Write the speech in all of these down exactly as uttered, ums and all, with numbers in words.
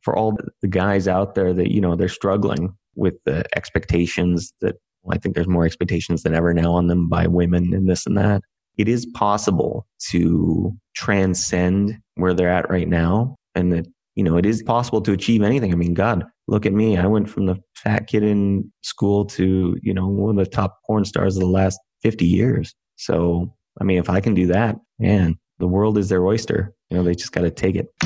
for all the guys out there that, you know, they're struggling with the expectations that, well, I think there's more expectations than ever now on them by women and this and that. It is possible to transcend where they're at right now, and that, you know, it is possible to achieve anything. I mean, God, look at me. I went from the fat kid in school to, you know, one of the top porn stars of the last fifty years. So, I mean, if I can do that, man, the world is their oyster. You know, they just got to take it.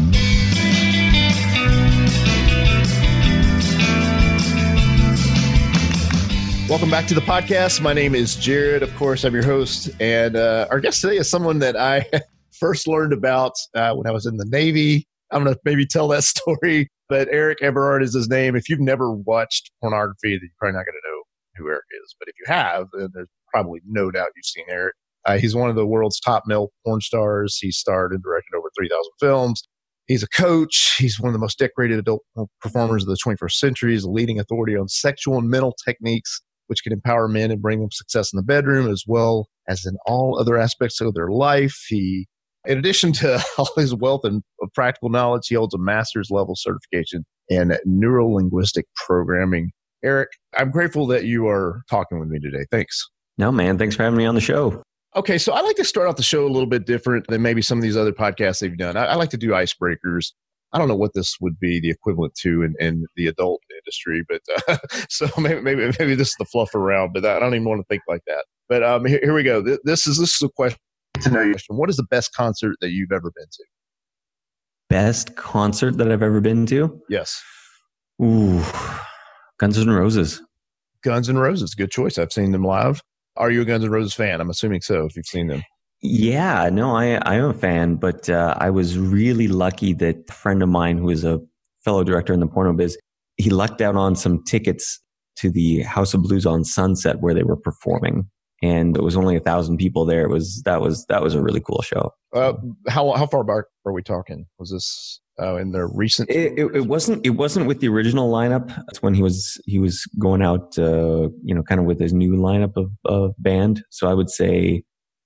Welcome back to the podcast. My name is Jared. Of course, I'm your host. And uh, our guest today is someone that I first learned about uh, when I was in the Navy. I'm going to maybe tell that story. But Eric Everard is his name. If you've never watched pornography, then you're probably not going to know who Eric is. But if you have, then there's probably no doubt you've seen Eric. Uh, he's one of the world's top male porn stars. He's starred and directed over three thousand films. He's a coach. He's one of the most decorated adult performers of the twenty-first century. He's a leading authority on sexual and mental techniques, which can empower men and bring them success in the bedroom as well as in all other aspects of their life. He, in addition to all his wealth and of practical knowledge, he holds a master's level certification in neuro-linguistic programming. Eric, I'm grateful that you are talking with me today. Thanks. No, man. Thanks for having me on the show. Okay, so I like to start off the show a little bit different than maybe some of these other podcasts they've done. I, I like to do icebreakers. I don't know what this would be the equivalent to in, in the adult industry, but uh, so maybe, maybe maybe this is the fluff around, but I don't even want to think like that. But um, here, here we go. This is this is a question to know you. What is the best concert that you've ever been to? Best concert that I've ever been to? Yes. Ooh, Guns N' Roses. Guns N' Roses, good choice. I've seen them live. Are you a Guns N' Roses fan? I'm assuming so, if you've seen them. Yeah, no, I, I am a fan, but uh, I was really lucky that a friend of mine who is a fellow director in the porno biz, he lucked out on some tickets to the House of Blues on Sunset where they were performing. And it was only a thousand people there. It was, that was, that was a really cool show. Uh, how, how far back are we talking? Was this uh, in the recent? It, it, it wasn't, it wasn't with the original lineup. That's when he was, he was going out, uh, you know, kind of with his new lineup of, of band. So I would say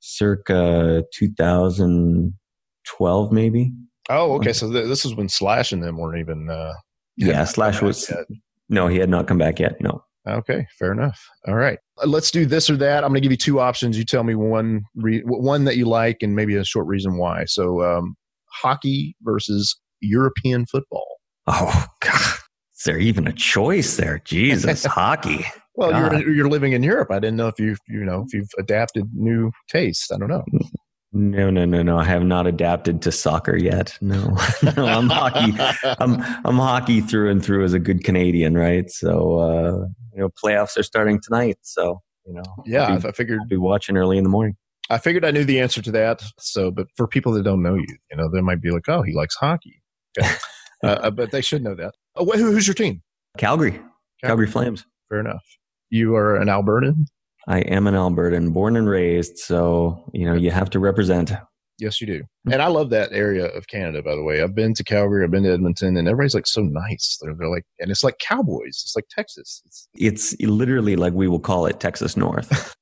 circa two thousand twelve, maybe. Oh, okay. So th- this is when Slash and them weren't even. Uh, yeah, Slash was. Yet. No, he had not come back yet. No. Okay, fair enough. All right, let's do this or that. I'm going to give you two options. You tell me one, re- one that you like, and maybe a short reason why. So, um, hockey versus European football. Oh God, is there even a choice there? Jesus, hockey. Well, God. you're you're living in Europe. I didn't know if you you know if you've adapted new tastes. I don't know. No, no, no, no. I have not adapted to soccer yet. No, no. I'm hockey. I'm I'm hockey through and through as a good Canadian, right? So uh, you know, playoffs are starting tonight. So you know, yeah, I'll be, I figured I'll be watching early in the morning. I figured I knew the answer to that. So, but for people that don't know you, you know, they might be like, oh, he likes hockey. Okay. uh, but they should know that. Oh, who, who's your team? Calgary. Calgary, Calgary Flames. Fair enough. You are an Albertan? I am an Albertan, born and raised. So, you know, you have to represent. Yes, you do. And I love that area of Canada, by the way. I've been to Calgary, I've been to Edmonton, and everybody's like so nice. They're, they're like, and it's like cowboys. It's like Texas. It's, it's literally like we will call it Texas North.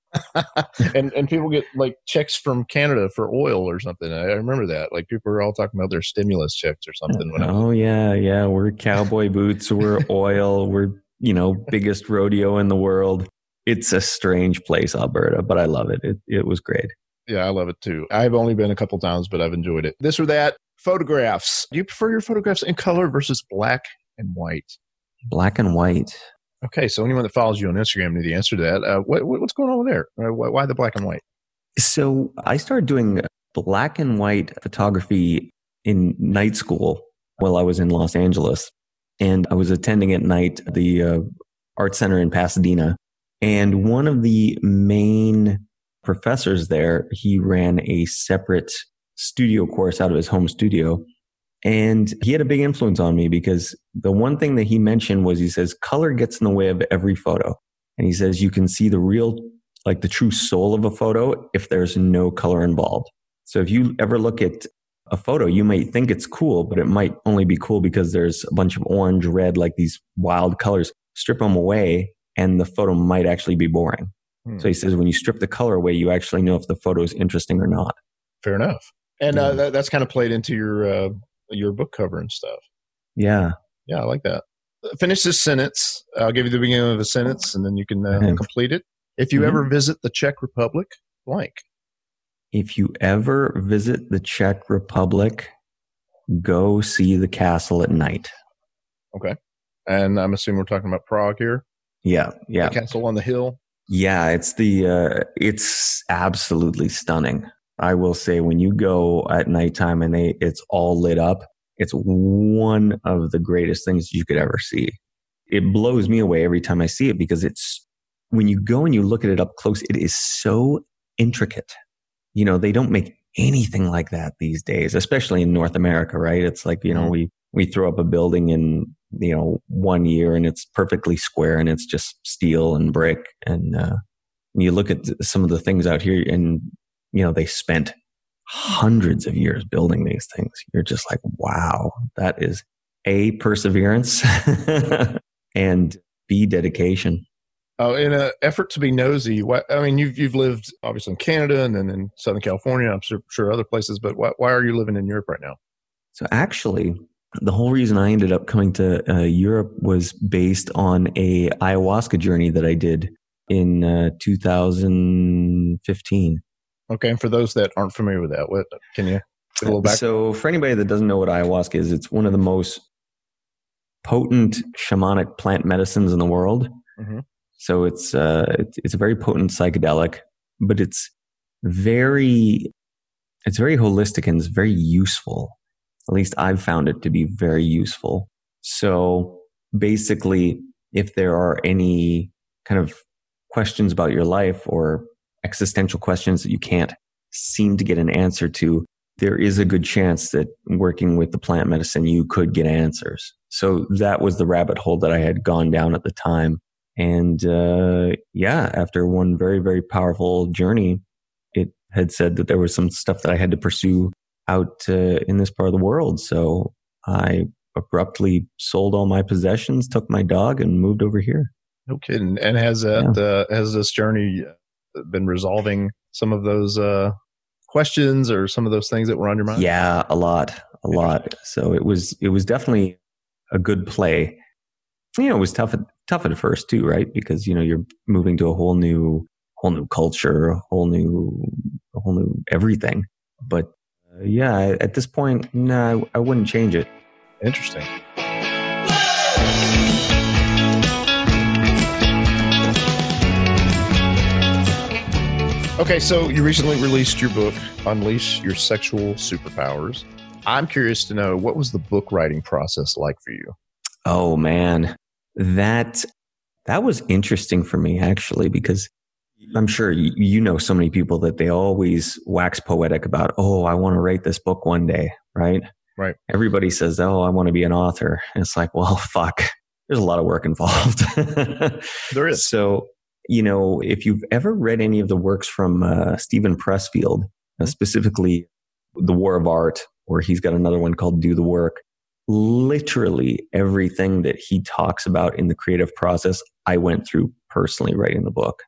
and and people get like checks from Canada for oil or something. I remember that. Like people are all talking about their stimulus checks or something. When oh, yeah, yeah. We're cowboy boots. We're oil. We're, you know, biggest rodeo in the world. It's a strange place, Alberta, but I love it. It it was great. Yeah, I love it too. I've only been a couple times, but I've enjoyed it. This or that, photographs. Do you prefer your photographs in color versus black and white? Black and white. Okay, so anyone that follows you on Instagram knew the answer to that. Uh, what, what's going on there? Uh, why, why the black and white? So I started doing black and white photography in night school while I was in Los Angeles. And I was attending at night the uh, Art Center in Pasadena. And one of the main professors there, he ran a separate studio course out of his home studio. And he had a big influence on me because the one thing that he mentioned was he says, color gets in the way of every photo. And he says, you can see the real, like the true soul of a photo if there's no color involved. So if you ever look at a photo, you might think it's cool, but it might only be cool because there's a bunch of orange, red, like these wild colors. Strip them away and the photo might actually be boring. Hmm. So he says, when you strip the color away, you actually know if the photo is interesting or not. Fair enough. And uh, that, that's kind of played into your uh, your book cover and stuff. Yeah. Yeah, I like that. Finish this sentence. I'll give you the beginning of a sentence, and then you can uh, Okay. complete it. If you Mhm. ever visit the Czech Republic, blank. If you ever visit the Czech Republic, go see the castle at night. Okay. And I'm assuming we're talking about Prague here. Yeah. Yeah. The castle on the hill. Yeah. It's the, uh, it's absolutely stunning. I will say when you go at nighttime and they, it's all lit up, it's one of the greatest things you could ever see. It blows me away every time I see it because it's, when you go and you look at it up close, it is so intricate. You know, they don't make anything like that these days, especially in North America, right? It's like, you know, we, we throw up a building in, you know, one year and it's perfectly square and it's just steel and brick. And, uh, when you look at some of the things out here and, you know, they spent hundreds of years building these things. You're just like, wow, that is A, perseverance and B, dedication. Oh, in an effort to be nosy, what, I mean, you've you've lived obviously in Canada and then in Southern California. I'm sure, sure other places, but why, why are you living in Europe right now? So actually, the whole reason I ended up coming to uh, Europe was based on a ayahuasca journey that I did in uh, two thousand fifteen. Okay, and for those that aren't familiar with that, what can you get a little back? So for anybody that doesn't know what ayahuasca is, it's one of the most potent shamanic plant medicines in the world. Mm-hmm. So it's uh, it's, it's a very potent psychedelic, but it's very it's very holistic and it's very useful. At least I've found it to be very useful. So basically, if there are any kind of questions about your life or existential questions that you can't seem to get an answer to, there is a good chance that working with the plant medicine, you could get answers. So that was the rabbit hole that I had gone down at the time. And uh, yeah, after one very, very powerful journey, it had said that there was some stuff that I had to pursue out uh, in this part of the world. So I abruptly sold all my possessions, took my dog, and moved over here. No kidding. And has that yeah. uh, has this journey been resolving some of those uh, questions or some of those things that were on your mind? Yeah, a lot, a lot. So it was it was definitely a good play. You know, it was tough at tough at first too, right? Because you know you're moving to a whole new whole new culture, a whole new a whole new everything. But uh, yeah, at this point, no, nah, I wouldn't change it. Interesting. Okay, so you recently released your book, Unleash Your Sexual Superpowers. I'm curious to know, what was the book writing process like for you? Oh man, that that was interesting for me actually, because I'm sure you, you know so many people that they always wax poetic about, oh, I want to write this book one day, right? Right. Everybody says, oh, I want to be an author. And it's like, well, fuck, there's a lot of work involved. There is. So, you know, if you've ever read any of the works from uh, Stephen Pressfield, uh, specifically The War of Art, or he's got another one called Do the Work, literally everything that he talks about in the creative process, I went through personally writing the book.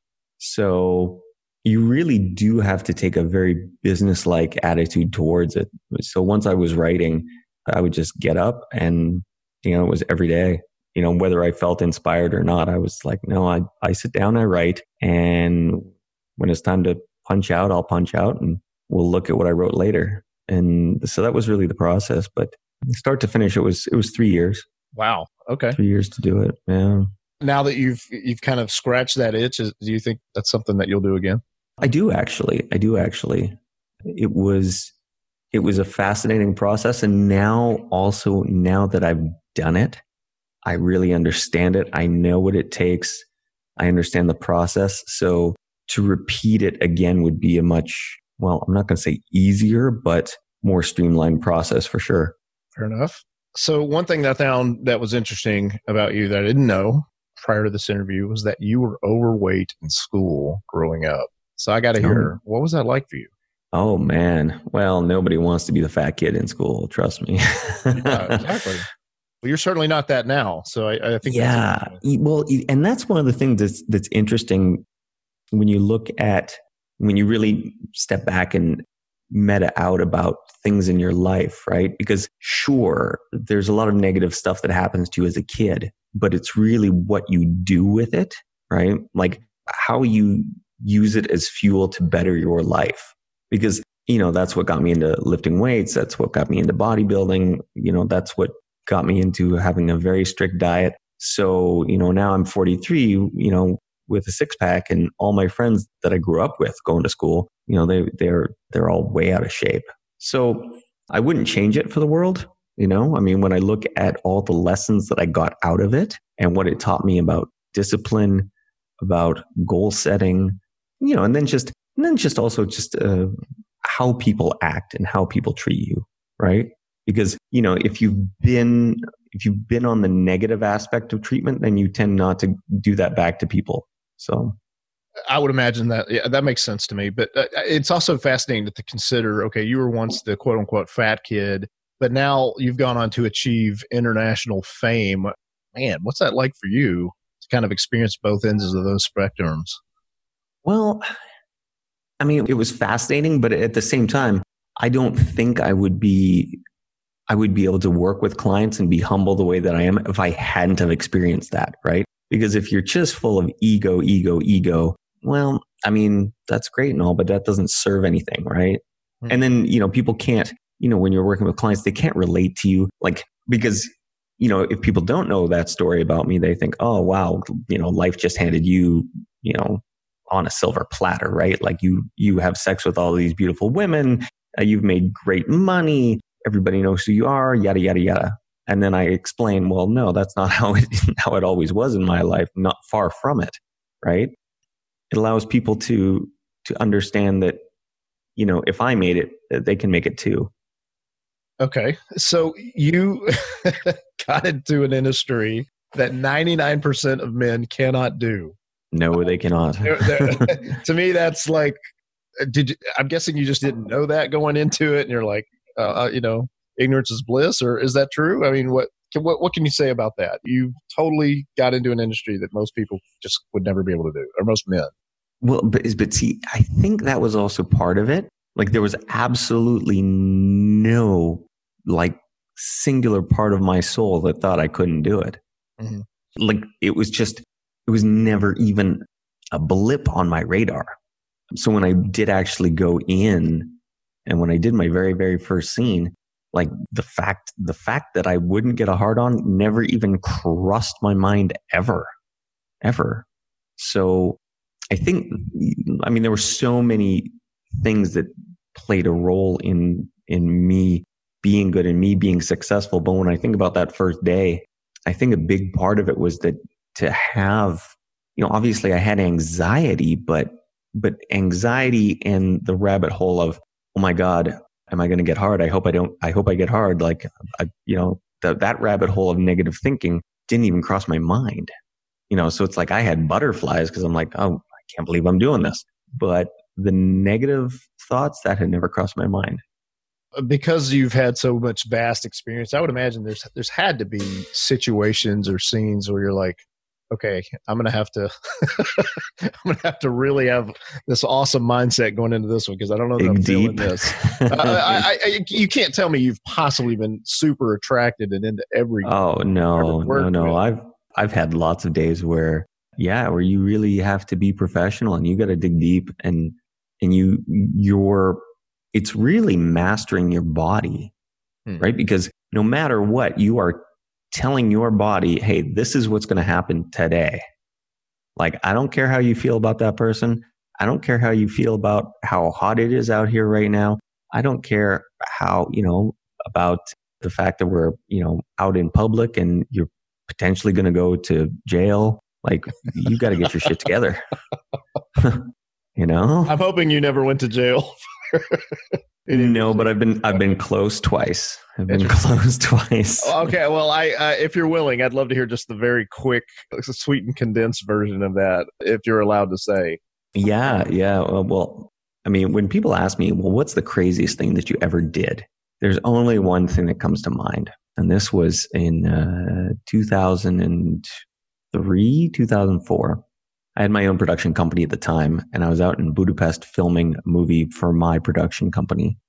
So you really do have to take a very business-like attitude towards it. So once I was writing, I would just get up and, you know, it was every day. You know, whether I felt inspired or not, I was like, no, I, I sit down, I write, and when it's time to punch out, I'll punch out and we'll look at what I wrote later. And so that was really the process. But start to finish, it was it was three years. Wow. Okay. Three years to do it. Yeah. Now that you've you've kind of scratched that itch, do you think that's something that you'll do again? I do actually. I do actually. It was it was a fascinating process, and now also now that I've done it, I really understand it. I know what it takes. I understand the process. So to repeat it again would be a much, well, I'm not going to say easier, but more streamlined process for sure. Fair enough. So one thing that I found that was interesting about you that I didn't know prior to this interview was that you were overweight in school growing up. So I got to hear, oh. what was that like for you? Oh, man. Well, nobody wants to be the fat kid in school. Trust me. Yeah, exactly. Well, you're certainly not that now. So I, I think. Yeah. That's well, and that's one of the things that's, that's interesting when you look at, when you really step back and meta out about things in your life, right? Because sure, there's a lot of negative stuff that happens to you as a kid, but it's really what you do with it, right? Like how you use it as fuel to better your life. Because, you know, that's what got me into lifting weights. That's what got me into bodybuilding. You know, that's what got me into having a very strict diet. So, you know, now I'm forty-three, you know, with a six pack, and all my friends that I grew up with going to school, you know, they, they're, they're all way out of shape. So I wouldn't change it for the world. You know, I mean, when I look at all the lessons that I got out of it and what it taught me about discipline, about goal setting, you know, and then just, and then just also just uh, how people act and how people treat you, right? Because, you know, if you've been, if you've been on the negative aspect of treatment, then you tend not to do that back to people. So I would imagine that, yeah, that makes sense to me. But uh, it's also fascinating to consider, okay, you were once the quote unquote fat kid, but now you've gone on to achieve international fame. Man, what's that like for you to kind of experience both ends of those spectrums? Well, I mean, it was fascinating, but at the same time, I don't think I would be, I would be able to work with clients and be humble the way that I am if I hadn't have experienced that, right? Because if you're just full of ego, ego, ego, well, I mean, that's great and all, but that doesn't serve anything, right? Mm-hmm. And then, you know, people can't, you know, when you're working with clients, they can't relate to you, like, because, you know, if people don't know that story about me, they think, oh, wow, you know, life just handed you, you know, on a silver platter, right? Like you, you have sex with all these beautiful women, uh, you've made great money, everybody knows who you are, yada, yada, yada. And then I explain, well, no, that's not how it, how it always was in my life, not far from it, right? It allows people to, to understand that, you know, if I made it, they can make it too. Okay. So you got into an industry that ninety-nine percent of men cannot do. No, they cannot. They're, they're, to me, that's like, did you, I'm guessing you just didn't know that going into it, and you're like, uh, you know, ignorance is bliss, or is that true? I mean, what can, what what can you say about that? You totally got into an industry that most people just would never be able to do, or most men. Well, but but see, I think that was also part of it. Like there was absolutely no like singular part of my soul that thought I couldn't do it. Mm-hmm. Like it was just, it was never even a blip on my radar. So when I did actually go in, and when I did my very, very first scene, like the fact, the fact that I wouldn't get a hard on never even crossed my mind ever, ever. So I think, I mean, there were so many things that played a role in, in me being good and me being successful. But when I think about that first day, I think a big part of it was that to have, you know, obviously I had anxiety, but, but anxiety and the rabbit hole of, oh my God, am I going to get hard? I hope I don't, I hope I get hard. Like, I, you know, the, that rabbit hole of negative thinking didn't even cross my mind, you know? So it's like I had butterflies because I'm like, oh, I can't believe I'm doing this. But the negative thoughts, that had never crossed my mind. Because you've had so much vast experience, I would imagine there's there's had to be situations or scenes where you're like, okay, I'm gonna have to, I'm gonna have to really have this awesome mindset going into this one because I don't know that I'm feeling this. uh, I, I, you can't tell me you've possibly been super attracted and into every. Oh no, no, no! With. I've I've had lots of days where, yeah, where you really have to be professional and you got to dig deep and and you you're. It's really mastering your body, hmm. right? Because no matter what, you are telling your body, hey, this is what's going to happen today. Like, I don't care how you feel about that person. I don't care how you feel about how hot it is out here right now. I don't care how, you know, about the fact that we're, you know, out in public and you're potentially going to go to jail. Like, you got to get your shit together. You know? I'm hoping you never went to jail. No, but I've been I've been close twice. I've been close twice. Okay, well, I uh, if you're willing, I'd love to hear just the very quick, sweet and condensed version of that, if you're allowed to say. Yeah, yeah. Well, well, I mean, when people ask me, well, what's the craziest thing that you ever did? There's only one thing that comes to mind, and this was in uh, two thousand three, two thousand four. I had my own production company at the time, and I was out in Budapest filming a movie for my production company.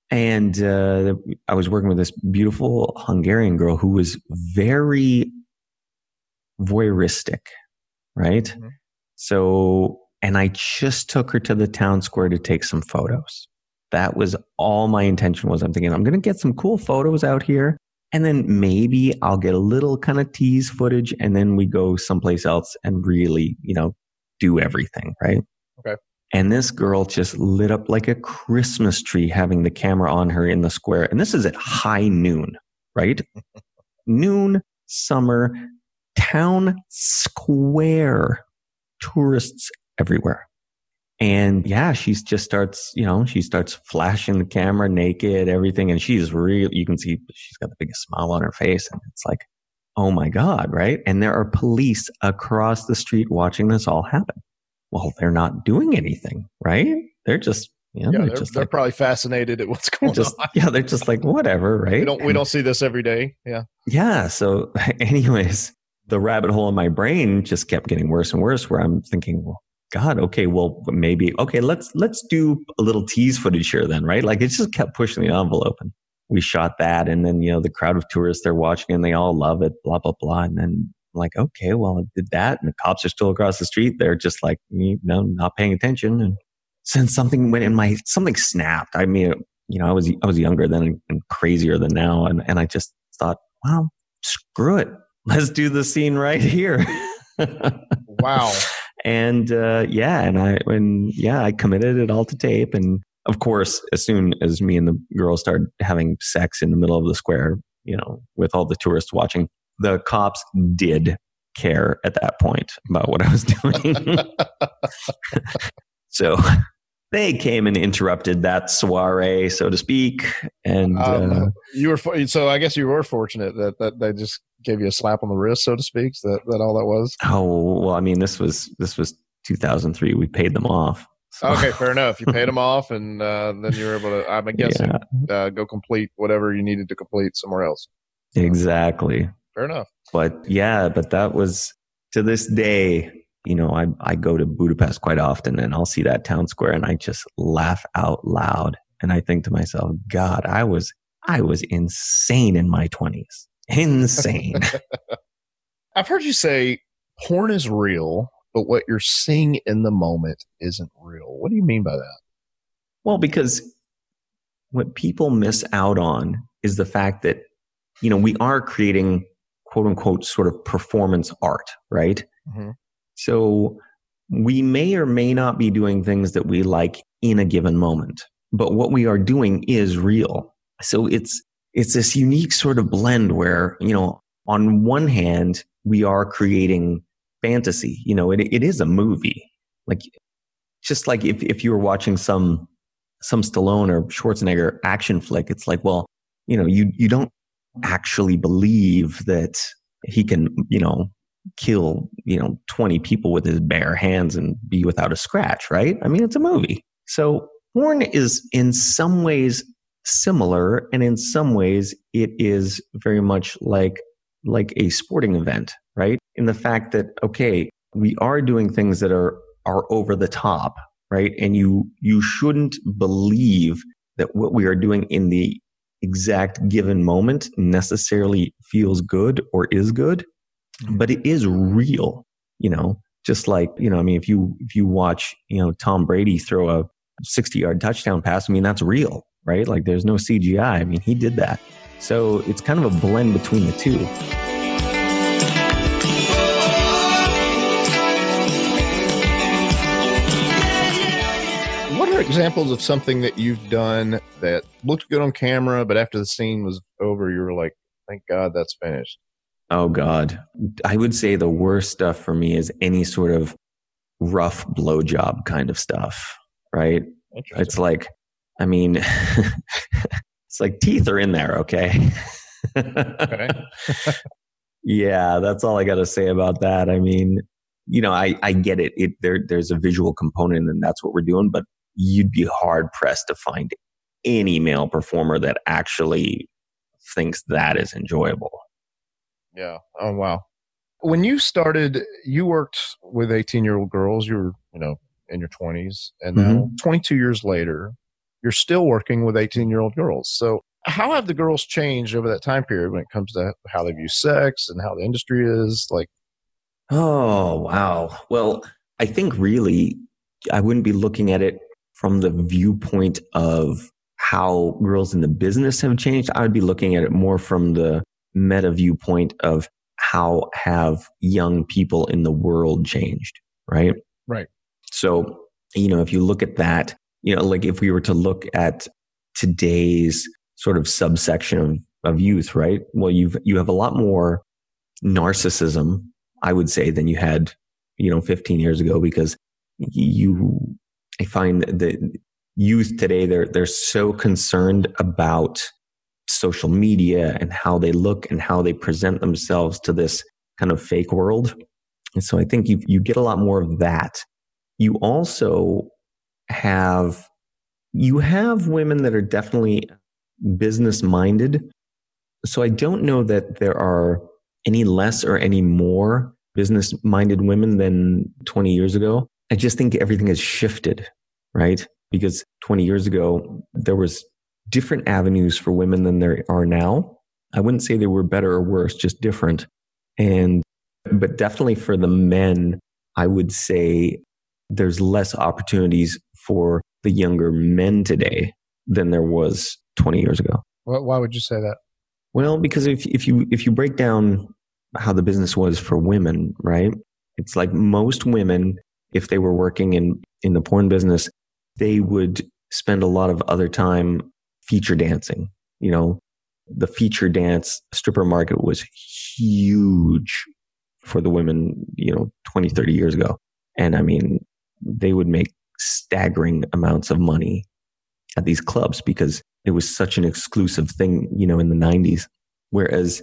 And uh, I was working with this beautiful Hungarian girl who was very voyeuristic, right? Mm-hmm. So, and I just took her to the town square to take some photos. That was all my intention was. I'm thinking, I'm going to get some cool photos out here. And then maybe I'll get a little kind of tease footage. And then we go someplace else and really, you know, do everything, right? Okay. And this girl just lit up like a Christmas tree having the camera on her in the square. And this is at high noon, right? Noon, summer, town square, tourists everywhere. And yeah, she just starts, you know, she starts flashing the camera naked, everything. And she's real, you can see she's got the biggest smile on her face. And it's like, oh my God, right? And there are police across the street watching this all happen. Well, they're not doing anything, right? They're just, you know, yeah, they're, they're, just they're like, probably fascinated at what's going just, on. Yeah, they're just like, whatever, right? We don't, we don't see this every day. Yeah. Yeah. So anyways, the rabbit hole in my brain just kept getting worse and worse where I'm thinking, well, God, okay, well, maybe, okay, let's, let's do a little tease footage here then, right? Like it just kept pushing the envelope and we shot that. And then, you know, the crowd of tourists, they're watching and they all love it, blah, blah, blah. And then I'm like, okay, well, I did that. And the cops are still across the street. They're just like, you know, not paying attention. And since something went in my, something snapped. I mean, you know, I was, I was younger then and crazier than now. And, and I just thought, well, screw it. Let's do the scene right here. Wow. And, uh, yeah, and I, when, yeah, I committed it all to tape. And of course, as soon as me and the girl started having sex in the middle of the square, you know, with all the tourists watching, the cops did care at that point about what I was doing. So they came and interrupted that soiree, so to speak. And um, uh, you were, so I guess you were fortunate that, that they just gave you a slap on the wrist, so to speak. Is that, that all that was? Oh, well, I mean, this was, this was two thousand three. We paid them off. So. Okay, fair enough. You paid them off and uh, then you were able to, I'm guessing, yeah. uh, go complete whatever you needed to complete somewhere else. Exactly. Fair enough. But yeah, but that was, to this day, you know, I, I go to Budapest quite often and I'll see that town square and I just laugh out loud. And I think to myself, God, I was, I was insane in my twenties. Insane. I've heard you say porn is real, but what you're seeing in the moment isn't real. What do you mean by that? Well, because what people miss out on is the fact that, you know, we are creating quote unquote sort of performance art, right? Mm-hmm. So we may or may not be doing things that we like in a given moment, but what we are doing is real. So it's, it's this unique sort of blend where, you know, on one hand, we are creating fantasy. You know, it, it is a movie. Like, just like if, if you were watching some, some Stallone or Schwarzenegger action flick, it's like, well, you know, you, you don't actually believe that he can, you know, kill, you know, twenty people with his bare hands and be without a scratch, right? I mean, it's a movie. So porn is in some ways similar, and in some ways it is very much like, like a sporting event, right? In the fact that, okay, we are doing things that are, are over the top, right? And you, you shouldn't believe that what we are doing in the exact given moment necessarily feels good or is good, but it is real, you know, just like, you know, I mean, if you, if you watch, you know, Tom Brady throw a sixty yard touchdown pass, I mean, that's real, right? Like there's no C G I. I mean, he did that. So it's kind of a blend between the two. What are examples of something that you've done that looked good on camera, but after the scene was over, you were like, thank God that's finished? Oh God. I would say the worst stuff for me is any sort of rough blowjob kind of stuff, right? It's like, I mean, it's like teeth are in there. Okay. Okay. Yeah. That's all I got to say about that. I mean, you know, I, I get it. It there, there's a visual component and that's what we're doing, but you'd be hard pressed to find any male performer that actually thinks that is enjoyable. Yeah. Oh, wow. When you started, you worked with eighteen year old girls. You were, you know, in your twenties, and now mm-hmm. twenty-two years later, you're still working with eighteen year old girls. So how have the girls changed over that time period when it comes to how they view sex and how the industry is like? Oh, wow. Well, I think really I wouldn't be looking at it from the viewpoint of how girls in the business have changed. I would be looking at it more from the meta viewpoint of how have young people in the world changed, right? Right. So, you know, if you look at that, you know, like if we were to look at today's sort of subsection of, of youth, right? Well, you've, you have a lot more narcissism, I would say, than you had, you know, fifteen years ago, because you, I find that youth today, they're, they're so concerned about social media and how they look and how they present themselves to this kind of fake world. And so I think you, you get a lot more of that. You also have, you have women that are definitely business minded. So I don't know that there are any less or any more business minded women than twenty years ago. I just think everything has shifted, right? Because twenty years ago, there was different avenues for women than there are now. I wouldn't say they were better or worse, just different. And, but definitely for the men, I would say there's less opportunities for the younger men today than there was twenty years ago. Why would you say that? Well, because if, if you, if you break down how the business was for women, right? It's like most women, if they were working in, in the porn business, they would spend a lot of other time feature dancing. You know, the feature dance stripper market was huge for the women, you know, twenty, thirty years ago. And I mean, they would make staggering amounts of money at these clubs because it was such an exclusive thing, you know, in the nineties. Whereas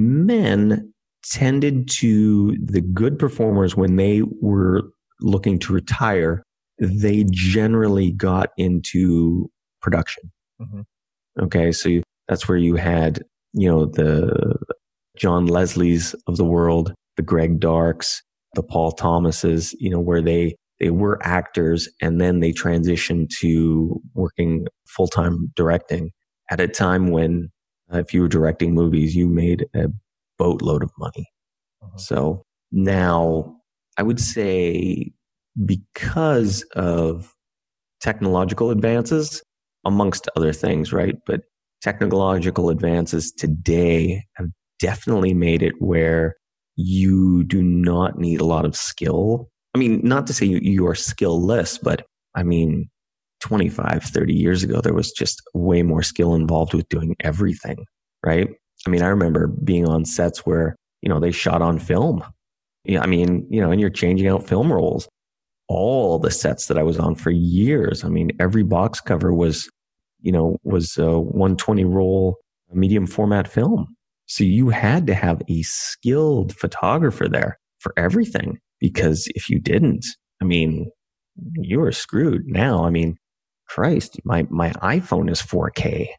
men tended to, the good performers, when they were looking to retire, they generally got into production. Mm-hmm. Okay. So you, that's where you had, you know, the John Leslies of the world, the Greg Darks, the Paul Thomases, you know, where they, they were actors and then they transitioned to working full-time directing at a time when uh, if you were directing movies, you made a boatload of money. Uh-huh. So now I would say because of technological advances, amongst other things, right? But technological advances today have definitely made it where you do not need a lot of skill. I mean, not to say you, you are skillless, but I mean, twenty-five, thirty years ago, there was just way more skill involved with doing everything, right? I mean, I remember being on sets where, you know, they shot on film. Yeah, I mean, you know, and you're changing out film rolls. All the sets that I was on for years, I mean, every box cover was, you know, was a one twenty roll medium format film. So you had to have a skilled photographer there for everything, because if you didn't, I mean, you were screwed. Now, I mean, Christ, my, my iPhone is four K.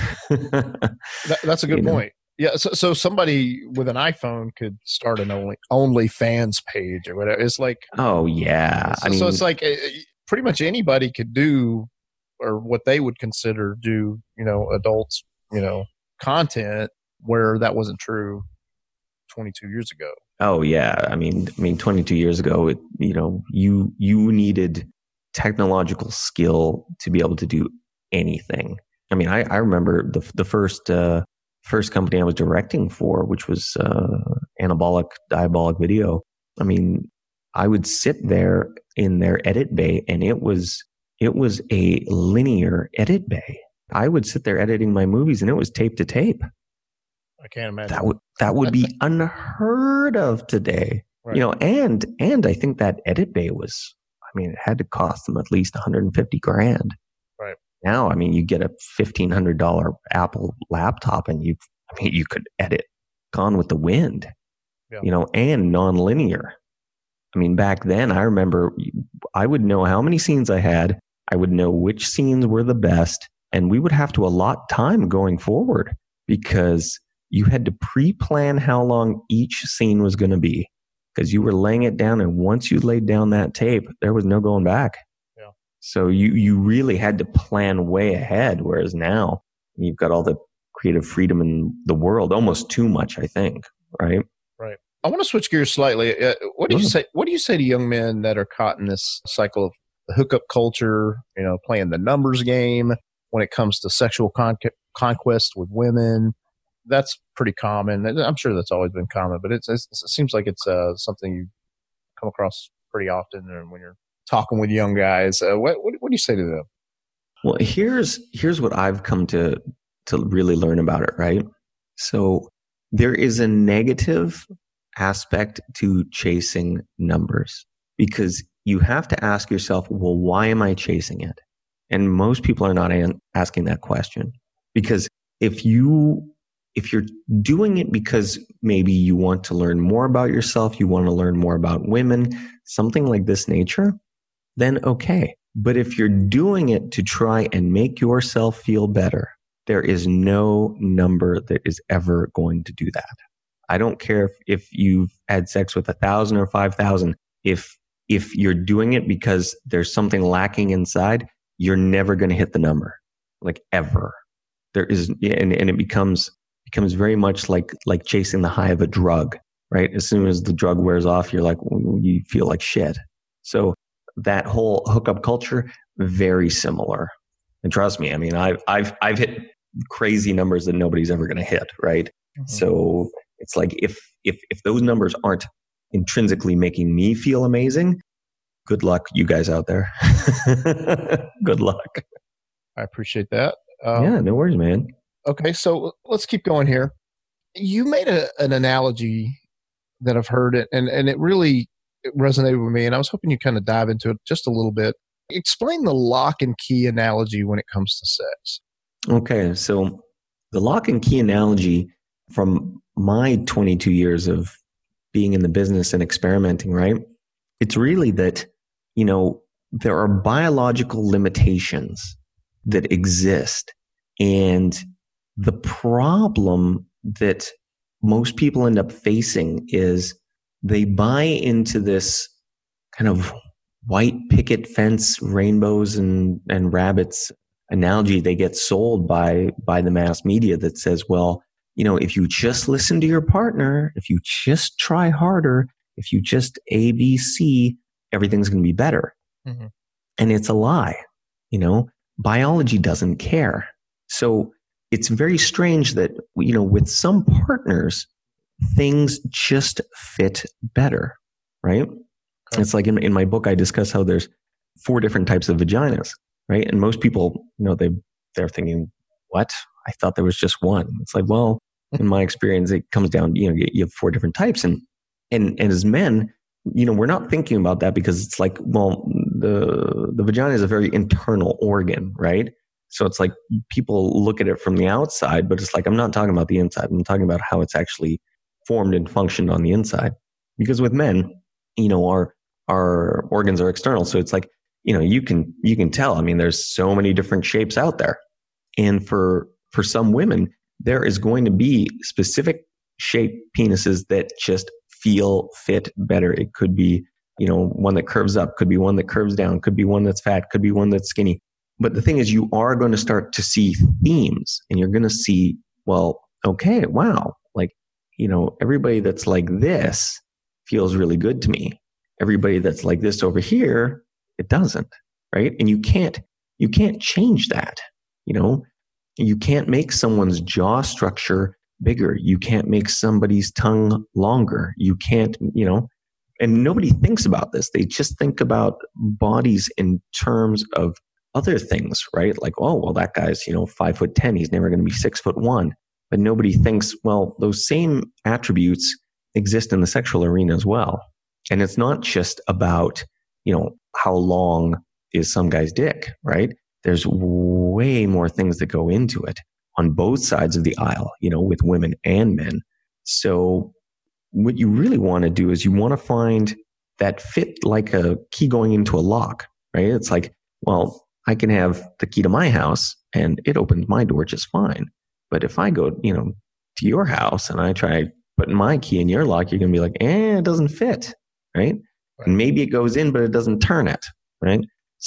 that, that's a good you point. Know? Yeah. So, so somebody with an iPhone could start an only OnlyFans page or whatever. It's like, oh yeah. So, I mean, so it's like uh, pretty much anybody could do, or what they would consider do, you know, adults, you know, content, where that wasn't true twenty-two years ago. Oh yeah. I mean, I mean, twenty-two years ago, it, you know, you, you needed technological skill to be able to do anything. I mean, I, I remember the, the first, uh, first company I was directing for, which was, uh, Anabolic Diabolic Video. I mean, I would sit there in their edit bay and it was, it was a linear edit bay. I would sit there editing my movies and it was tape to tape. I can't imagine. That would, that would be unheard of today. Right. You know, and, and I think that edit bay was, I mean, it had to cost them at least one hundred fifty grand. Right. Now, I mean, you get a fifteen hundred dollars Apple laptop and you, I mean, you could edit Gone with the Wind, yeah. you know, and non-linear. I mean, back then I remember I would know how many scenes I had. I would know which scenes were the best, and we would have to allot time going forward because you had to pre-plan how long each scene was going to be, because you were laying it down, and once you laid down that tape, there was no going back. Yeah. So you, you really had to plan way ahead. Whereas now you've got all the creative freedom in the world, almost too much, I think. Right. Right. I want to switch gears slightly. Uh, what do you say? What do you say to young men that are caught in this cycle of the hookup culture? You know, playing the numbers game when it comes to sexual con- conquest with women. That's pretty common. I'm sure that's always been common, but it's, it's, it seems like it's uh, something you come across pretty often when you're talking with young guys. Uh, what, what what do you say to them? Well, here's here's what I've come to to really learn about it. Right. So there is a negative aspect to chasing numbers because you have to ask yourself, well, why am I chasing it? And most people are not an- asking that question, because if you if you're doing it because maybe you want to learn more about yourself, you want to learn more about women, something like this nature, then okay. But if you're doing it to try and make yourself feel better, there is no number that is ever going to do that. I don't care if, if you've had sex with a thousand or five thousand. If if you're doing it because there's something lacking inside, you're never going to hit the number, like ever. There is, and, and it becomes becomes very much like like chasing the high of a drug, right? As soon as the drug wears off, you're like, you feel like shit. So that whole hookup culture, very similar. And trust me, I mean, I've I've I've hit crazy numbers that nobody's ever going to hit, right? Mm-hmm. So it's like if if if those numbers aren't intrinsically making me feel amazing, good luck, you guys out there. Good luck. I appreciate that. Um, yeah, no worries, man. Okay, so let's keep going here. You made a, an analogy that I've heard it, and, and it really it resonated with me, and I was hoping you kind of dive into it just a little bit. Explain the lock and key analogy when it comes to sex. Okay, so the lock and key analogy from my twenty-two years of being in the business and experimenting, right? It's really that, you know, there are biological limitations that exist. And the problem that most people end up facing is they buy into this kind of white picket fence, rainbows and, and rabbits analogy they get sold by, by the mass media that says, well, you know, if you just listen to your partner, if you just try harder, if you just A, B, C, everything's going to be better. Mm-hmm. And it's a lie. You know, biology doesn't care. So it's very strange that, you know, with some partners, things just fit better, right? Okay. It's like in, in my book, I discuss how there's four different types of vaginas, right? And most people, you know, they, they're thinking, what? I thought there was just one. It's like, well, in my experience, it comes down, you know, you have four different types. And, and, and as men, you know, we're not thinking about that because it's like, well, the, the vagina is a very internal organ, right? So it's like people look at it from the outside, but it's like, I'm not talking about the inside. I'm talking about how it's actually formed and functioned on the inside. Because with men, you know, our, our organs are external. So it's like, you know, you can, you can tell, I mean, there's so many different shapes out there. And for, for some women, there is going to be specific shaped penises that just feel fit better. It could be, you know, one that curves up, could be one that curves down, could be one that's fat, could be one that's skinny. But the thing is, you are going to start to see themes, and you're going to see, well, okay, wow, like, you know, everybody that's like this feels really good to me. Everybody that's like this over here, it doesn't, right? And you can't, you can't change that, you know? You can't make someone's jaw structure bigger. You can't make somebody's tongue longer. You can't, you know, and nobody thinks about this. They just think about bodies in terms of other things, right? Like, oh, well, that guy's, you know, five foot ten. He's never going to be six foot one. But nobody thinks, well, those same attributes exist in the sexual arena as well. And it's not just about, you know, how long is some guy's dick, right? There's way more things that go into it on both sides of the aisle, you know, with women and men. So what you really want to do is you want to find that fit like a key going into a lock, right? It's like, well, I can have the key to my house and it opens my door just fine. But if I go, you know, to your house and I try putting my key in your lock, you're going to be like, eh, it doesn't fit, right? Right? And maybe it goes in, but it doesn't turn it, right? So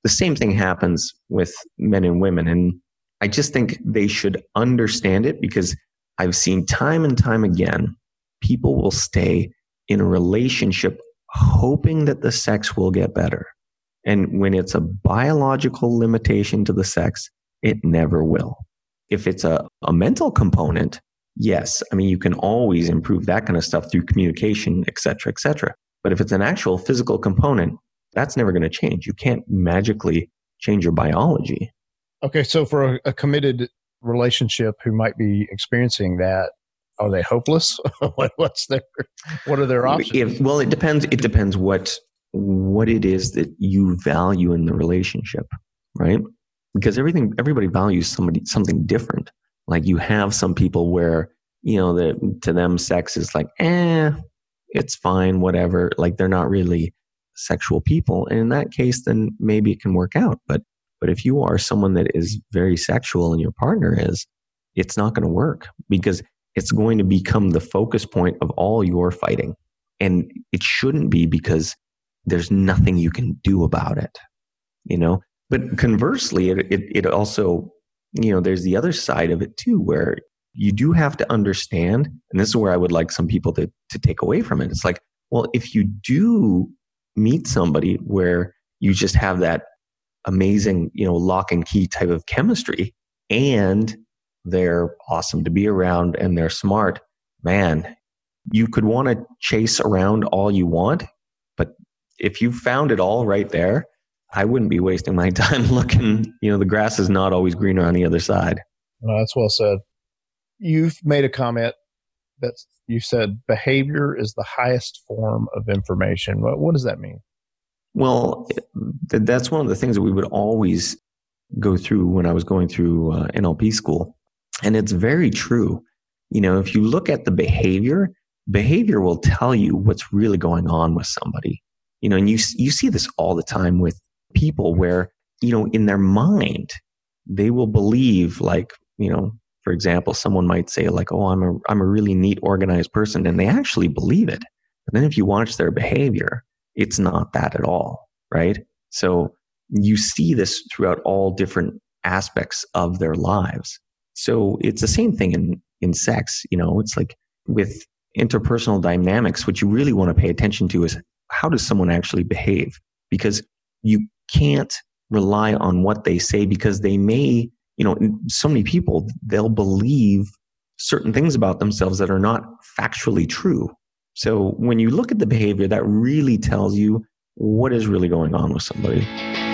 the same thing happens with men and women. And I just think they should understand it, because I've seen time and time again, people will stay in a relationship hoping that the sex will get better. And when it's a biological limitation to the sex, it never will. If it's a, a mental component, yes. I mean, you can always improve that kind of stuff through communication, et cetera, et cetera. But if it's an actual physical component, that's never going to change. You can't magically change your biology. Okay, so for a, a committed relationship who might be experiencing that, are they hopeless? what, what's their, what are their options? If, well, it depends. It depends what what it is that you value in the relationship, right? Because everything, everybody values somebody something different. Like you have some people where, you know, that to them sex is like, eh, it's fine, whatever. Like they're not really sexual people. And in that case, then maybe it can work out. But but if you are someone that is very sexual and your partner is, it's not going to work, because it's going to become the focus point of all your fighting. And it shouldn't be, because there's nothing you can do about it, you know? But conversely, it, it, it also, you know, there's the other side of it too, where you do have to understand, and this is where I would like some people to, to take away from it. It's like, well, if you do meet somebody where you just have that amazing, you know, lock and key type of chemistry, and they're awesome to be around and they're smart, man, you could want to chase around all you want. But if you found it all right there, I wouldn't be wasting my time looking, you know, the grass is not always greener on the other side. No, that's well said. You've made a comment that you said behavior is the highest form of information. What, what does that mean? Well, th- that's one of the things that we would always go through when I was going through uh, N L P school. And it's very true. You know, if you look at the behavior, behavior will tell you what's really going on with somebody. You know, and you you see this all the time with people where, you know, in their mind, they will believe, like, you know, for example, someone might say like, oh, I'm a I'm a really neat, organized person. And they actually believe it. But then if you watch their behavior, it's not that at all, right? So you see this throughout all different aspects of their lives. So it's the same thing in, in sex. You know, it's like with interpersonal dynamics, what you really want to pay attention to is, how does someone actually behave? Because you can't rely on what they say, because they may, you know, so many people, they'll believe certain things about themselves that are not factually true. So when you look at the behavior, that really tells you what is really going on with somebody.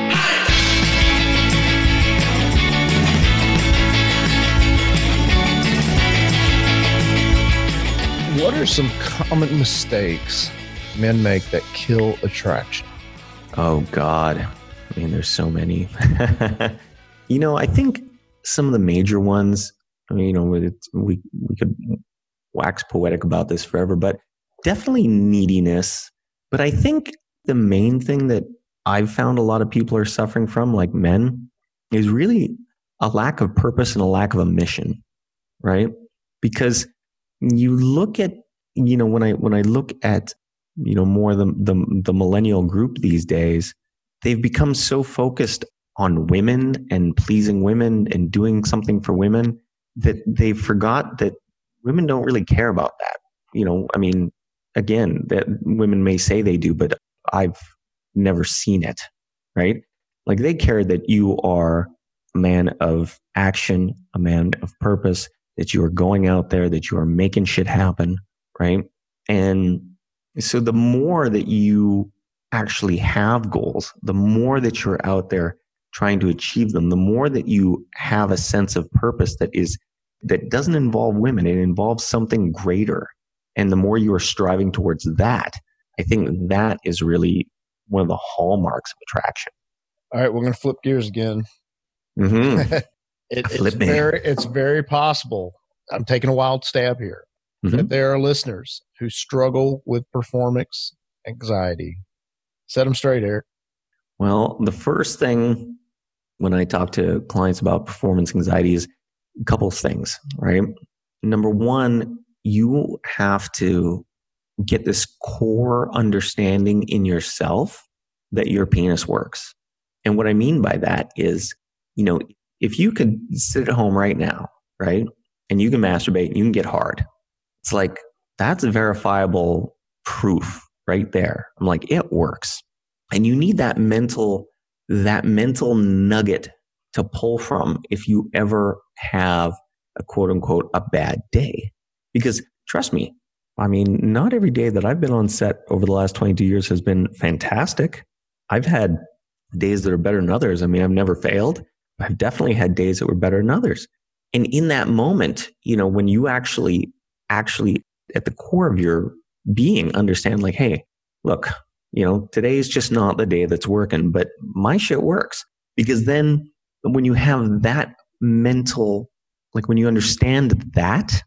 What are some common mistakes men make that kill attraction? Oh, God. I mean, there's so many. You know, I think some of the major ones, I mean, you know, it's, we, we could wax poetic about this forever, but definitely neediness. But I think the main thing that I've found a lot of people are suffering from, like men, is really a lack of purpose and a lack of a mission, right? Because you look at, you know, when I when I look at, you know, more the the, the millennial group these days, they've become so focused on women and pleasing women and doing something for women that they forgot that women don't really care about that. You know, I mean, again, that women may say they do, but I've never seen it, right? Like they care that you are a man of action, a man of purpose, that you are going out there, that you are making shit happen, right? And so the more that you actually have goals, the more that you're out there trying to achieve them, the more that you have a sense of purpose that is, that doesn't involve women, it involves something greater. And the more you are striving towards that, I think that is really one of the hallmarks of attraction. All right, we're going to flip gears again. Mm-hmm. It, Flip it's me. very, it's very possible. I'm taking a wild stab here. Mm-hmm. That there are listeners who struggle with performance anxiety. Set them straight, Eric. Well, the first thing when I talk to clients about performance anxiety is a couple of things, right? Number one, you have to get this core understanding in yourself that your penis works. And what I mean by that is, you know, if you could sit at home right now, right, and you can masturbate and you can get hard, it's like, that's verifiable proof right there. I'm like, it works. And you need that mental, that mental nugget to pull from if you ever have a quote unquote, a bad day. Because trust me, I mean, not every day that I've been on set over the last twenty-two years has been fantastic. I've had days that are better than others. I mean, I've never failed. I've definitely had days that were better than others. And in that moment, you know, when you actually, actually at the core of your being understand like, hey, look, you know, today's just not the day that's working, but my shit works. Because then when you have that mental, like when you understand that,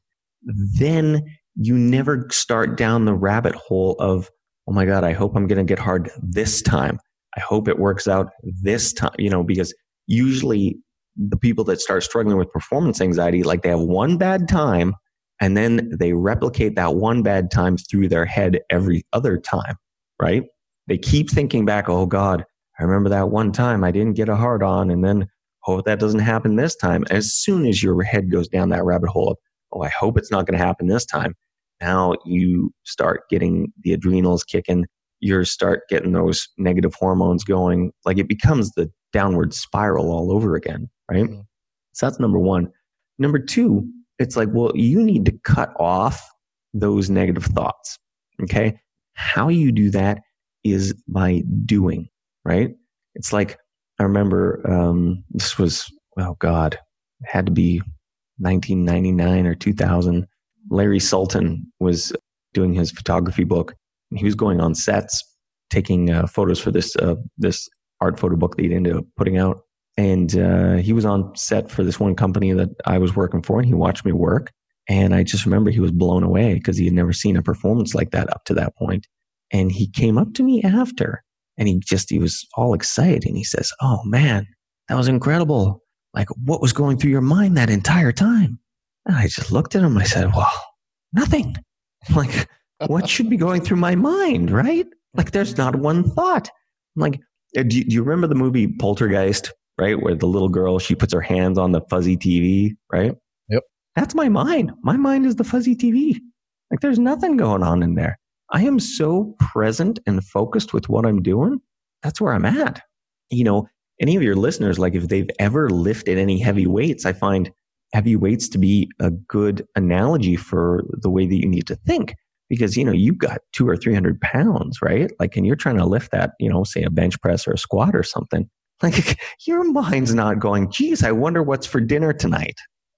then you never start down the rabbit hole of, oh my God, I hope I'm going to get hard this time. I hope it works out this time, you know, because usually the people that start struggling with performance anxiety, like they have one bad time and then they replicate that one bad time through their head every other time, right? They keep thinking back, oh God, I remember that one time I didn't get a hard on, and then hope that doesn't happen this time. As soon as your head goes down that rabbit hole of, oh, I hope it's not going to happen this time, now you start getting the adrenals kicking. You start getting those negative hormones going. Like it becomes the downward spiral all over again, right? Mm-hmm. So that's number one. Number two, it's like, well, you need to cut off those negative thoughts, okay? How you do that is by doing, right? It's like, I remember um, this was, oh God, it had to be nineteen ninety-nine or two thousand. Larry Sultan was doing his photography book. And he was going on sets, taking uh, photos for this uh, this art photo book that he ended up putting out. And uh, he was on set for this one company that I was working for, and he watched me work. And I just remember he was blown away because he had never seen a performance like that up to that point. And he came up to me after, and he just, he was all excited. And he says, oh man, that was incredible. Like, what was going through your mind that entire time? And I just looked at him. I said, well, nothing. Like, what should be going through my mind, right? Like, there's not one thought. I'm like, do you, do you remember the movie Poltergeist, right? Where the little girl, she puts her hands on the fuzzy T V, right? Yep. That's my mind. My mind is the fuzzy T V. Like, there's nothing going on in there. I am so present and focused with what I'm doing. That's where I'm at. You know, any of your listeners, like if they've ever lifted any heavy weights, I find heavy weights to be a good analogy for the way that you need to think. Because, you know, you've got two or three hundred pounds, right? Like, and you're trying to lift that, you know, say a bench press or a squat or something. Like, your mind's not going, geez, I wonder what's for dinner tonight.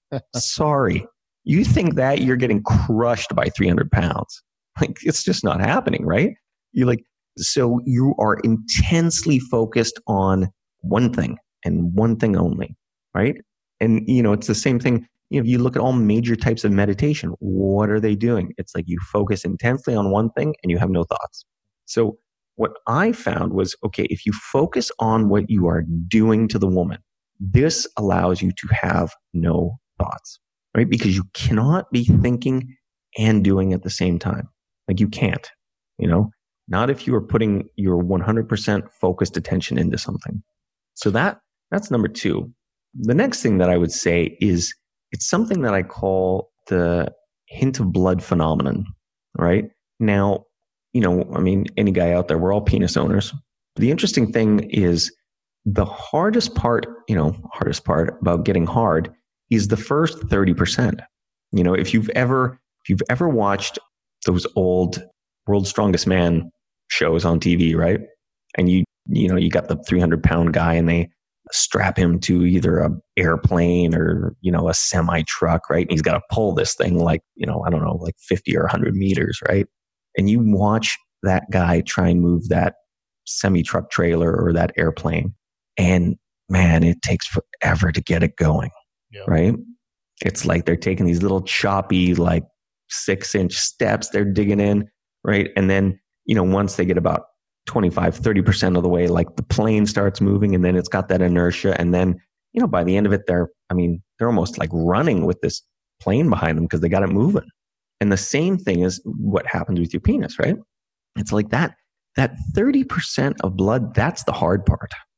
Sorry. You think that you're getting crushed by three hundred pounds. Like, it's just not happening, right? You like, so you are intensely focused on one thing and one thing only, right? And, you know, it's the same thing. You know, you look at all major types of meditation. What are they doing? It's like you focus intensely on one thing and you have no thoughts. So what I found was, okay, if you focus on what you are doing to the woman, this allows you to have no thoughts, right? Because you cannot be thinking and doing at the same time. Like, you can't, you know, not if you are putting your one hundred percent focused attention into something. So that that's number two. The next thing that I would say is, it's something that I call the hint of blood phenomenon, right? Now, you know, I mean, any guy out there, we're all penis owners. The interesting thing is, the hardest part, you know, hardest part about getting hard is the first thirty percent. You know, if you've ever, if you've ever watched those old World's Strongest Man shows on T V, right? And you, you know, you got the three hundred pound guy and they strap him to either a airplane or, you know, a semi truck, right? And he's got to pull this thing like, you know, I don't know, like fifty or one hundred meters, right? And you watch that guy try and move that semi truck trailer or that airplane. And man, it takes forever to get it going, yeah. Right? It's like they're taking these little choppy, like six inch steps, they're digging in, right? And then, you know, once they get about twenty-five, thirty percent of the way, like the plane starts moving and then it's got that inertia. And then, you know, by the end of it, they're, I mean, they're almost like running with this plane behind them because they got it moving. And the same thing is what happens with your penis, right? It's like that, that thirty percent of blood, that's the hard part.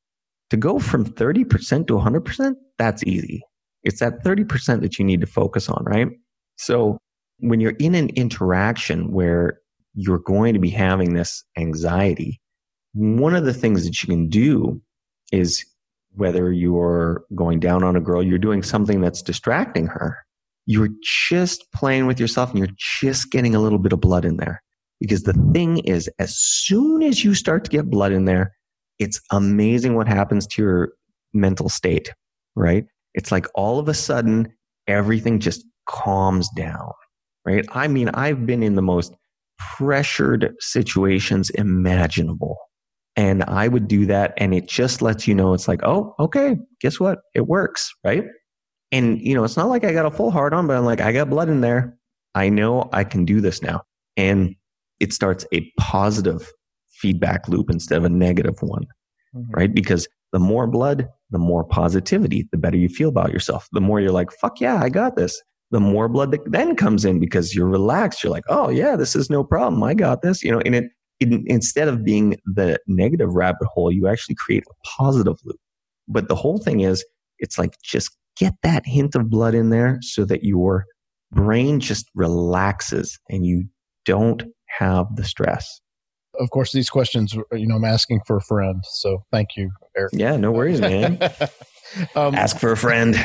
To go from thirty percent to one hundred percent, that's easy. It's that thirty percent that you need to focus on, right? So when you're in an interaction where you're going to be having this anxiety, one of the things that you can do is, whether you're going down on a girl, you're doing something that's distracting her, you're just playing with yourself and you're just getting a little bit of blood in there. Because the thing is, as soon as you start to get blood in there, it's amazing what happens to your mental state, right? It's like all of a sudden, everything just calms down, right? I mean, I've been in the most pressured situations imaginable. And I would do that, and it just lets you know, it's like, oh, okay, guess what? It works, right? And, you know, it's not like I got a full hard on, but I'm like, I got blood in there. I know I can do this now. And it starts a positive feedback loop instead of a negative one, mm-hmm. right? Because the more blood, the more positivity, the better you feel about yourself. The more you're like, fuck yeah, I got this. The more blood that then comes in because you're relaxed. You're like, oh yeah, this is no problem. I got this, you know, and it, it instead of being the negative rabbit hole, you actually create a positive loop. But the whole thing is, it's like, just get that hint of blood in there so that your brain just relaxes and you don't have the stress. Of course, these questions, you know, I'm asking for a friend. So thank you, Eric. Yeah, no worries, man. um, Ask for a friend.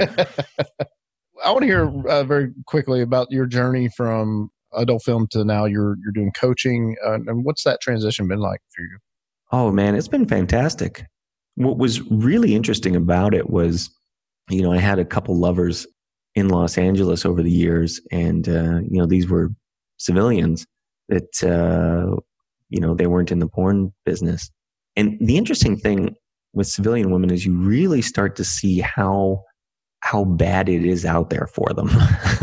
I want to hear uh, very quickly about your journey from adult film to now you're you're doing coaching. Uh, and what's that transition been like for you? Oh, man, it's been fantastic. What was really interesting about it was, you know, I had a couple lovers in Los Angeles over the years, and, uh, you know, these were civilians that, uh, you know, they weren't in the porn business. And the interesting thing with civilian women is you really start to see how, how bad it is out there for them.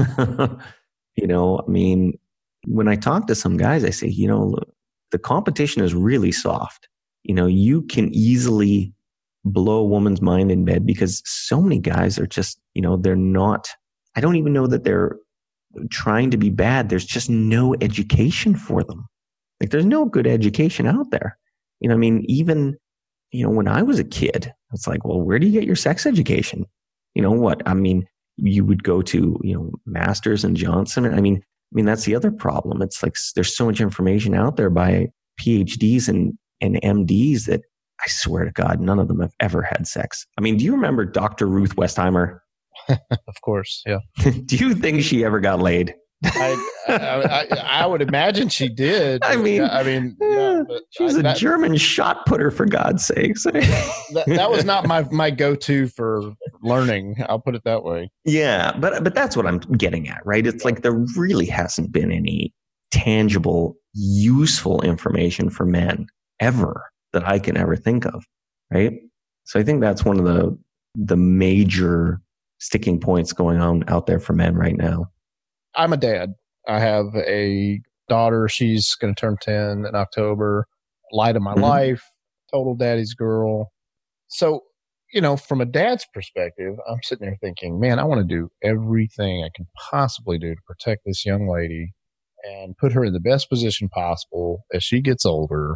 You know, I mean, when I talk to some guys, I say, you know, the competition is really soft. You know, you can easily blow a woman's mind in bed because so many guys are just, you know, they're not, I don't even know that they're trying to be bad. There's just no education for them. Like, there's no good education out there. You know, I mean, even, you know, when I was a kid, it's like, well, where do you get your sex education? You know what? I mean, you would go to, you know, Masters and Johnson. I mean, I mean, that's the other problem. It's like, there's so much information out there by P H Ds and, and M Ds that I swear to God, none of them have ever had sex. I mean, do you remember Doctor Ruth Westheimer? Of course. Yeah. Do you think she ever got laid? I, I, I, I would imagine she did. I mean, I mean, yeah, she's I, a that, German shot putter, for God's sakes. that, that was not my, my go-to for learning. I'll put it that way. Yeah, but but that's what I'm getting at, right? It's like there really hasn't been any tangible, useful information for men ever that I can ever think of, right? So I think that's one of the the major sticking points going on out there for men right now. I'm a dad. I have a daughter. She's going to turn ten in October. Light of my mm-hmm. life. Total daddy's girl. So, you know, from a dad's perspective, I'm sitting there thinking, man, I want to do everything I can possibly do to protect this young lady and put her in the best position possible as she gets older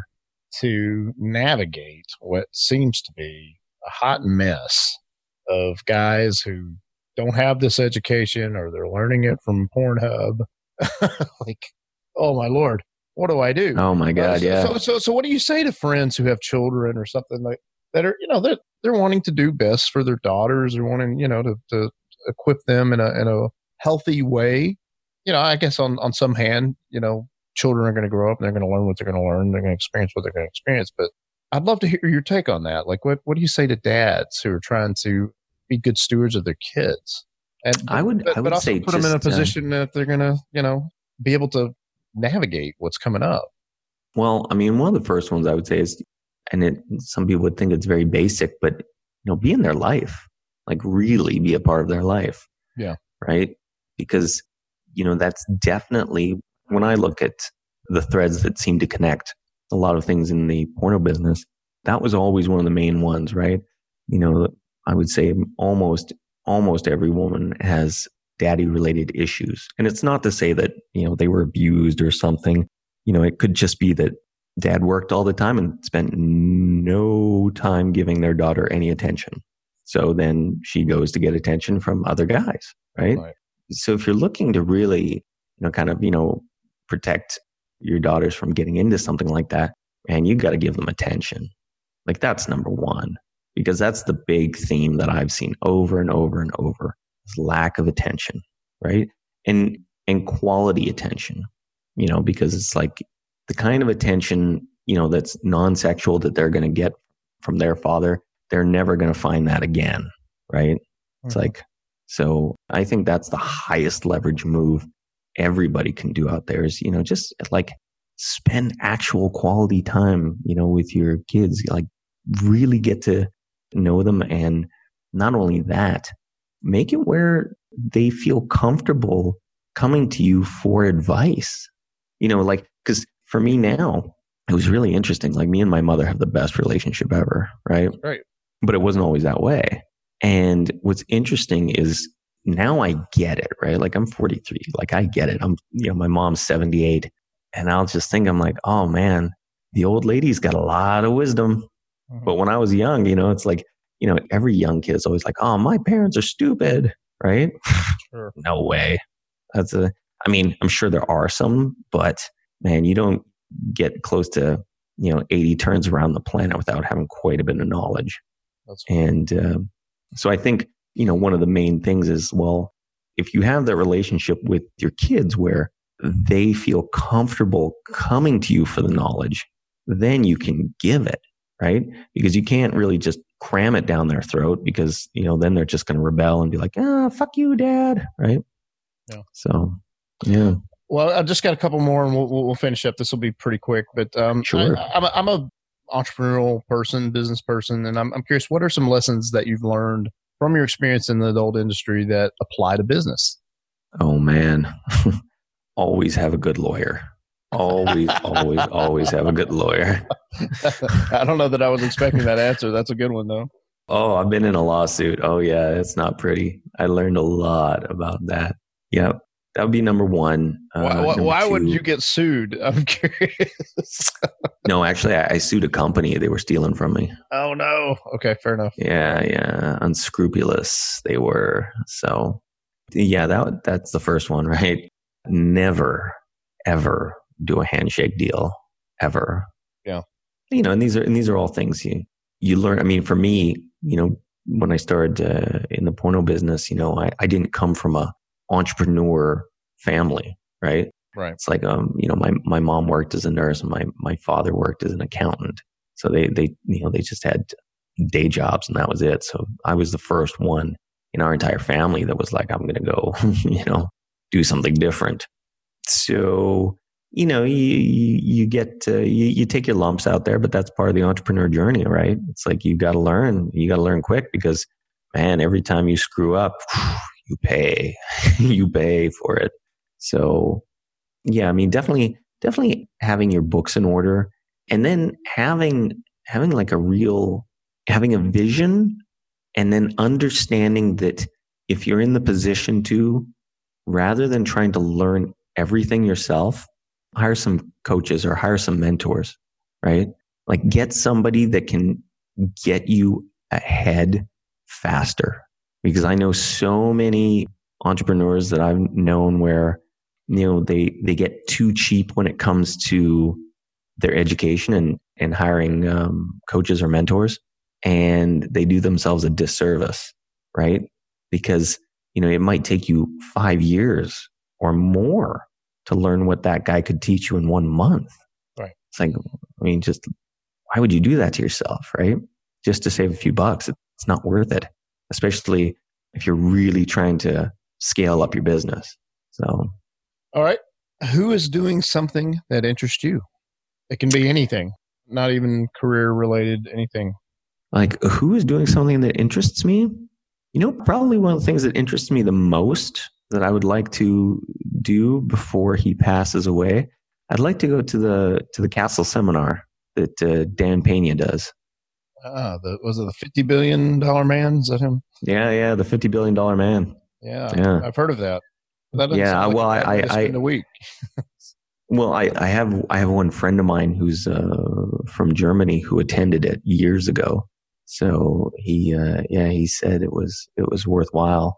to navigate what seems to be a hot mess of guys who don't have this education, or they're learning it from Pornhub. Like, oh my Lord, what do I do? Oh my God, uh, so, yeah. So, so, so, what do you say to friends who have children or something like that are, you know, they're they're wanting to do best for their daughters, or wanting, you know, to, to equip them in a in a healthy way? You know, I guess on on some hand, you know, children are going to grow up and they're going to learn what they're going to learn. They're going to experience what they're going to experience. But I'd love to hear your take on that. Like, what what do you say to dads who are trying to be good stewards of their kids? And I would, but, I would but also say put just, them in a position uh, that they're going to, you know, be able to navigate what's coming up. Well, I mean, one of the first ones I would say is, and it, some people would think it's very basic, but, you know, be in their life, like really be a part of their life. Yeah. Right. Because, you know, that's definitely, when I look at the threads that seem to connect a lot of things in the porno business, that was always one of the main ones, right? You know, I would say almost, almost every woman has daddy related issues. And it's not to say that, you know, they were abused or something. You know, it could just be that Dad worked all the time and spent no time giving their daughter any attention. So then she goes to get attention from other guys, right? Right. So if you're looking to really, you know, kind of, you know, protect your daughters from getting into something like that, man, you got to give them attention. Like that's number one, because that's the big theme that I've seen over and over and over is lack of attention, right? And, and quality attention, you know, because it's like the kind of attention, you know, that's non-sexual that they're going to get from their father, they're never going to find that again, right? Mm-hmm. It's like, so I think that's the highest leverage move everybody can do out there is, you know, just like spend actual quality time, you know, with your kids, like really get to know them. And not only that, make it where they feel comfortable coming to you for advice, you know, like, cause for me now, it was really interesting. Like me and my mother have the best relationship ever. Right. Right. But it wasn't always that way. And what's interesting is now I get it, right? Like I'm forty-three, like I get it. I'm, you know, my mom's seventy-eight and I'll just think, I'm like, oh man, the old lady's got a lot of wisdom. Mm-hmm. But when I was young, you know, it's like, you know, every young kid is always like, oh, my parents are stupid, right? Sure. No way. That's a, I mean, I'm sure there are some, but man, you don't get close to, you know, eighty turns around the planet without having quite a bit of knowledge. That's right. And uh, so I think, you know, one of the main things is, well, if you have that relationship with your kids where they feel comfortable coming to you for the knowledge, then you can give it, right? Because you can't really just cram it down their throat because, you know, then they're just going to rebel and be like, ah, fuck you, Dad, right? Yeah. So, yeah. Well, I've just got a couple more and we'll, we'll finish up. This will be pretty quick, but um, sure. I, I'm, a, I'm a entrepreneurial person, business person, and I'm, I'm curious, what are some lessons that you've learned from your experience in the adult industry that apply to business? Oh, man. Always have a good lawyer. Always, always, always have a good lawyer. I don't know that I was expecting that answer. That's a good one, though. Oh, I've been in a lawsuit. Oh, yeah, it's not pretty. I learned a lot about that. Yep. That would be number one. Uh, why why, why would you get sued? I'm curious. No, actually, I, I sued a company. They were stealing from me. Oh, no. Okay, fair enough. Yeah, yeah. Unscrupulous they were. So, yeah, that that's the first one, right? Never, ever do a handshake deal, ever. Yeah. You know, and these are and these are all things you you learn. I mean, for me, you know, when I started uh, in the porno business, you know, I, I didn't come from a entrepreneur family, right? Right. It's like, um, you know, my, my mom worked as a nurse and my, my father worked as an accountant. So they, they, you know, they just had day jobs and that was it. So I was the first one in our entire family that was like, I'm going to go, you know, do something different. So, you know, you, you, you get, uh, you, you take your lumps out there, but that's part of the entrepreneur journey, right? It's like, you got to learn, you got to learn quick because man, every time you screw up, you pay, you pay for it. So yeah, I mean, definitely, definitely having your books in order and then having, having like a real, having a vision and then understanding that if you're in the position to, rather than trying to learn everything yourself, hire some coaches or hire some mentors, right? Like get somebody that can get you ahead faster. Because I know so many entrepreneurs that I've known where, you know, they, they get too cheap when it comes to their education and, and hiring um, coaches or mentors. And they do themselves a disservice, right? Because, you know, it might take you five years or more to learn what that guy could teach you in one month. Right. It's like, I mean, just why would you do that to yourself, right? Just to save a few bucks. It's not worth it. Especially if you're really trying to scale up your business. So, all right. Who is doing something that interests you? It can be anything, not even career related, anything. Like who is doing something that interests me? You know, probably one of the things that interests me the most that I would like to do before he passes away. I'd like to go to the, to the Castle seminar that uh, Dan Pena does. Ah, the, was it the fifty billion dollars man? Is that him? Yeah, yeah, the fifty billion dollars man. Yeah, yeah. I've heard of that. that yeah, like well, I, I, in a week. Well, I, I have I have one friend of mine who's uh, from Germany who attended it years ago. So he uh, yeah he said it was it was worthwhile.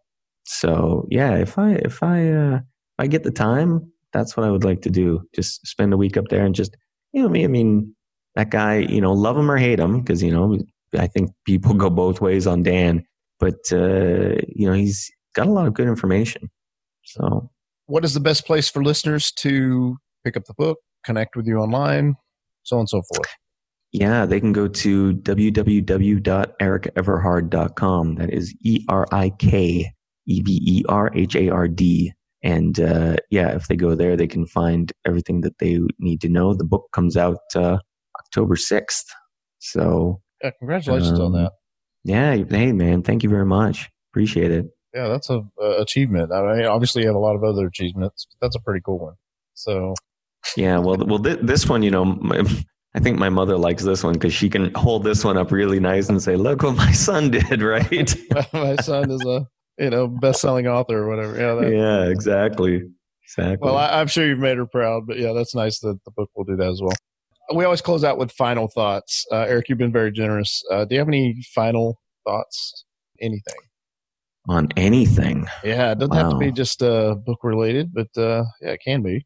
So yeah, if I if I uh, if I get the time, that's what I would like to do. Just spend a week up there and just you know me. I mean that guy, you know, love him or hate him because you know I think people go both ways on Dan, but uh, you know he's got a lot of good information. So what is the best place for listeners to pick up the book, connect with you online, so on and so forth? Yeah, they can go to w w w dot eric everhard dot com. That is E R I K E V E R H A R D. And uh, yeah, if they go there, they can find everything that they need to know. The book comes out uh, October sixth. So yeah, congratulations um, on that. Yeah, hey man, thank you very much. Appreciate it. Yeah, that's a uh, achievement. I mean, obviously you have a lot of other achievements, but that's a pretty cool one. So yeah, well, well, th- this one, you know, my, I think my mother likes this one because she can hold this one up really nice and say, "Look what my son did!" Right? My son is a you know best-selling author or whatever. Yeah, that, yeah, exactly, exactly. Well, I, I'm sure you've made her proud, but yeah, that's nice that the book will do that as well. We always close out with final thoughts. Uh, Eric, you've been very generous. Uh, do you have any final thoughts? Anything? On anything? Yeah, it doesn't wow. have to be just uh, book related, but uh, yeah, it can be.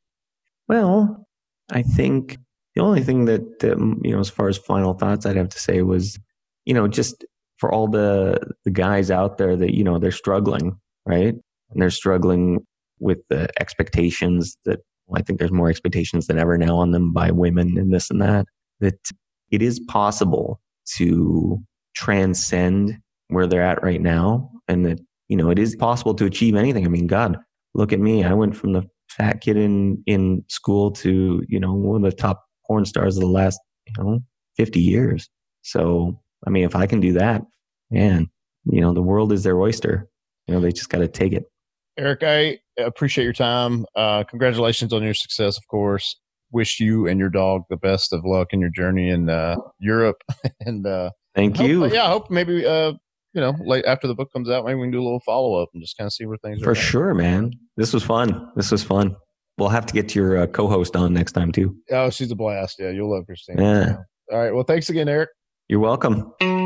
Well, I think the only thing that, um, you know, as far as final thoughts, I'd have to say was, you know, just for all the the guys out there that, you know, they're struggling, right? And they're struggling with the expectations that, well, I think there's more expectations than ever now on them by women and this and that, that it is possible to transcend where they're at right now. And that, you know, it is possible to achieve anything. I mean, God, look at me. I went from the fat kid in, in school to, you know, one of the top porn stars of the last, you know, fifty years. So, I mean, if I can do that, man, you know, the world is their oyster. You know, they just got to take it. Eric, I appreciate your time. Uh, congratulations on your success, of course. Wish you and your dog the best of luck in your journey in uh, Europe. and uh, Thank hope, you. Yeah, I hope maybe, uh, you know, like after the book comes out, maybe we can do a little follow-up and just kind of see where things are. For sure, man. This was fun. This was fun. We'll have to get your uh, co-host on next time, too. Oh, she's a blast. Yeah, you'll love Christina. Yeah. All right. Well, thanks again, Eric. You're welcome.